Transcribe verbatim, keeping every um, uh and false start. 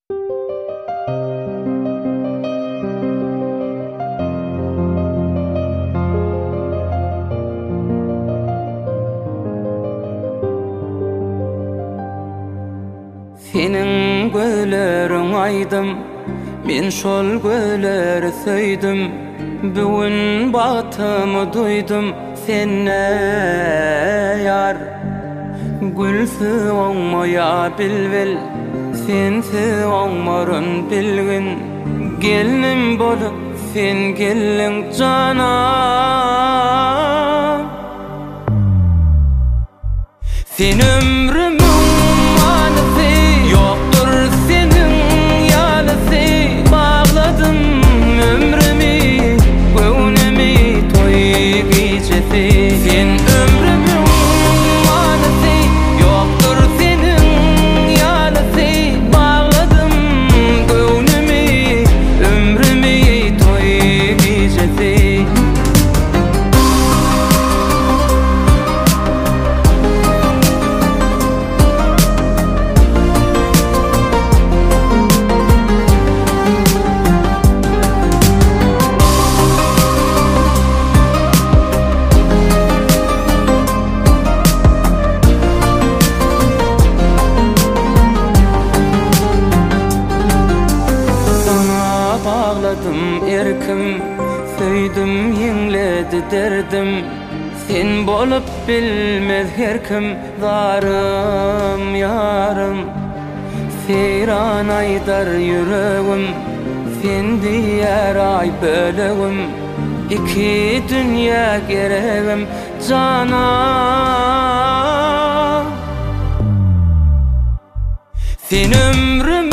Senin gölerin aydım, men şol göleri söydüm. Bugün batımı duydum senne yar. Gülsü olmaya bilvel, sensi olmarın bilgin. Gelinim bolup sen gelin cana. Sen ömrümün manisi, yoktur senin yanisi. Bağladım ömrümü, gönlümü toy gecesi. Sen ömrümün manisi, yoktur senin yanisi. Bağladım gönlümü, ömrümü toy gecesi. Bağladım erkim, söydüm yengledi derdim. Sen bolup bilmez herkim, zarım yarım. Seyran aydar yüreğim, sen diyer ay bölüğüm. İki dünya gereğim cana. Sen ömrüm